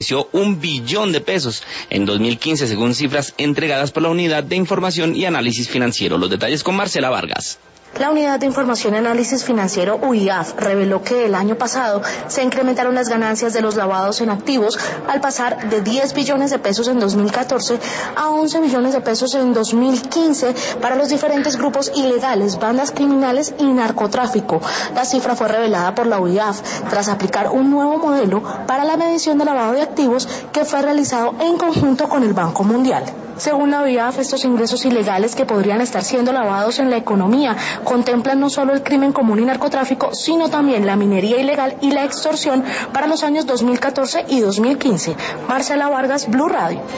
1 billón de pesos en 2015, según cifras entregadas por la Unidad de Información y Análisis Financiero. Los detalles con Marcela Vargas. La Unidad de Información y Análisis Financiero, UIAF, reveló que el año pasado se incrementaron las ganancias de los lavados en activos al pasar de 10 billones de pesos en 2014 a 11 billones de pesos en 2015 para los diferentes grupos ilegales, bandas criminales y narcotráfico. La cifra fue revelada por la UIAF tras aplicar un nuevo modelo para la medición de lavado de activos que fue realizado en conjunto con el Banco Mundial. Según la UIAF, estos ingresos ilegales que podrían estar siendo lavados en la economía contemplan no solo el crimen común y narcotráfico, sino también la minería ilegal y la extorsión para los años 2014 y 2015. Marcela Vargas, Blue Radio.